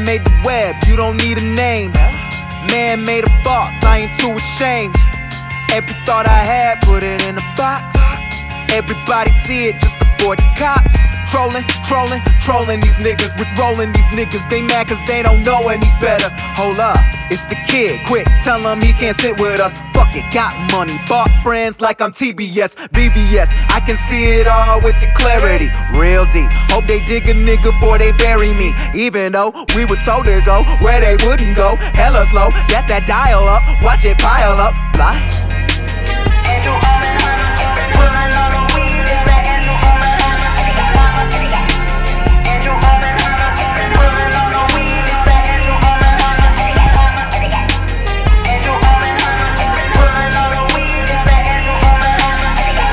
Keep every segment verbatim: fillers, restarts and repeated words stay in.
Man made the web, you don't need a name. Man made of thoughts, I ain't too ashamed. Every thought I had, put it in a box. Everybody see it, just avoid the cops. Trolling, trolling, trolling these niggas. Rick rolling these niggas, they mad cause they don't know any better. Hold up, it's the kid, quick, tell him he can't sit with us. Fuck it, got money, bought friends like I'm T B S, B B S. I can see it all with the clarity, real deep. Hope they dig a nigga before they bury me. Even though we were told to go where they wouldn't go. Hella slow, that's that dial up, watch it pile up, fly. Andrew Omenheimer, pulling on the weed, it's the Andrew Omenheimer. Andrew Omenheimer, pulling on the weed, it's the Andrew Omenheimer. Andrew Omenheimer, pulling on the weed, it's the Andrew Omenheimer.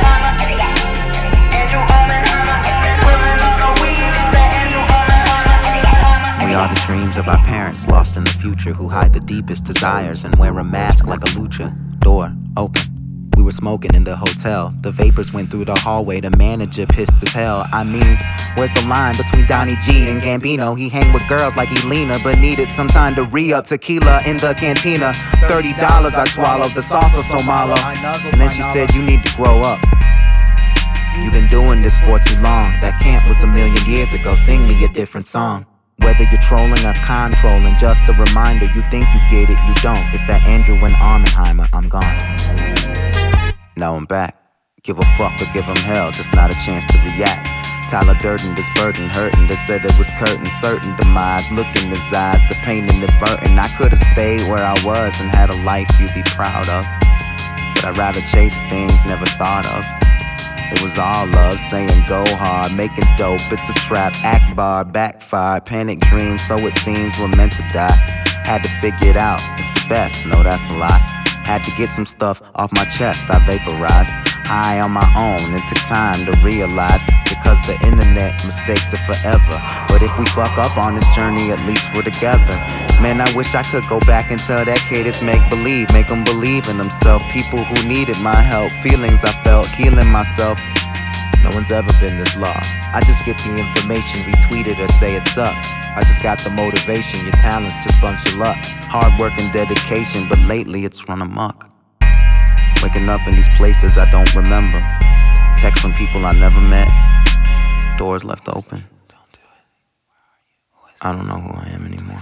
Andrew Omenheimer, pulling on the weed, it's the Andrew Omenheimer. We are the dreams of our parents, lost in the future, who hide the deepest desires and wear a mask like a lucha. Door open. We were smoking in the hotel. The vapors went through the hallway. The manager pissed as hell. I mean, where's the line between Donnie G and Gambino? He hang with girls like Elena, but needed some time to re-up tequila in the cantina. Thirty dollars I swallowed, the salsa so malo. And then she said, you need to grow up. You've been doing this for too long. That camp was a million years ago. Sing me a different song. Whether you're trolling or controlling, just a reminder, you think you get it, you don't. It's that Andrew and Armenheimer, I'm gone. Now I'm back. Give a fuck or give him hell, just not a chance to react. Tyler Durden, this burden hurting. They said it was curtain, certain demise. Look in his eyes, the pain inadvertent. I could've stayed where I was and had a life you'd be proud of. But I'd rather chase things never thought of. It was all love, saying go hard, making dope, it's a trap. Akbar, backfire, panic dreams, so it seems we're meant to die. Had to figure it out, it's the best, no that's a lie. Had to get some stuff off my chest, I vaporized. High on my own, it took time to realize. Because the internet, mistakes are forever. But if we fuck up on this journey, at least we're together. Man, I wish I could go back and tell that kid it's make-believe. Make him believe in himself. People who needed my help, feelings I felt, healing myself. No one's ever been this lost. I just get the information, retweet it or say it sucks. I just got the motivation, your talent's just bunch of luck. Hard work and dedication, but lately it's run amok. Waking up in these places I don't remember. Text from people I never met. Doors left open. I don't know who I am anymore.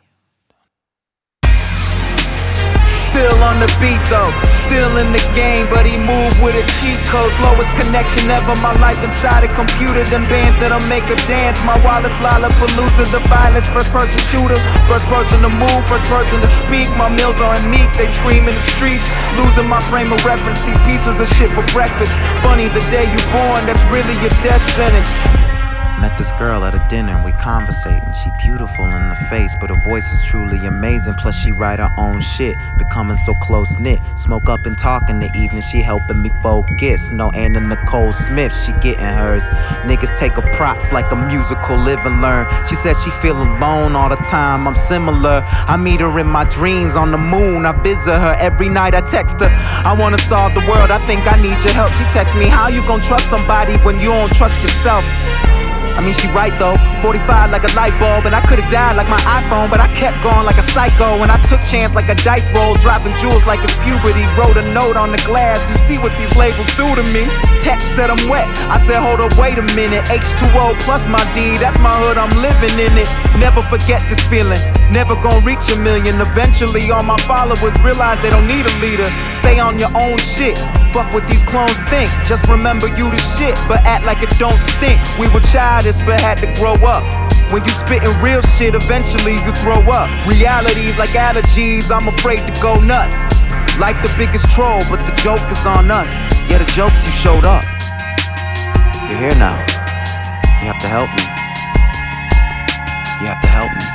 Still on the beat though, still in the game, but he moved with a cheat code. Slowest connection ever, my life inside a computer. Them bands that'll make a dance, my wallet's Lollapalooza. The violence, first person shooter, first person to move, first person to speak. My meals aren't meat, they scream in the streets. Losing my frame of reference, these pieces of shit for breakfast. Funny the day you born, that's really your death sentence. Met this girl at a dinner, we conversating. She beautiful in the face, but her voice is truly amazing. Plus she write her own shit, becoming so close-knit. Smoke up and talk in the evening, she helping me focus. No Anna Nicole Smith, she getting hers. Niggas take her props like a musical, live and learn. She said she feel alone all the time, I'm similar. I meet her in my dreams on the moon, I visit her every night, I text her. I wanna solve the world, I think I need your help. She texts me, how you gon' trust somebody when you don't trust yourself? I mean, she right though, forty-five like a light bulb. And I could've died like my iPhone, but I kept going like a psycho. And I took chance like a dice roll, dropping jewels like it's puberty. Wrote a note on the glass, you see what these labels do to me. Text said I'm wet, I said hold up, wait a minute. H two O plus my D, that's my hood, I'm living in it. Never forget this feeling, never gon' reach a million. Eventually all my followers realize they don't need a leader. Stay on your own shit, fuck what these clones think. Just remember you the shit, but act like it don't stink. We were childish but had to grow up. When you spittin' real shit, eventually you throw up. Reality's like allergies, I'm afraid to go nuts. Life the biggest troll, but the joke is on us. Yeah, the jokes you showed up. You're here now. You have to help me. You have to help me.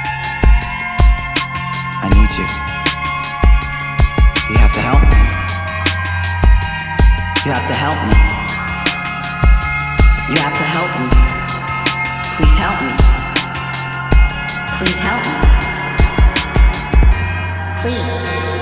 I need you. You have to help me. You have to help me. You have to help me. Please help me. Please help me. Please.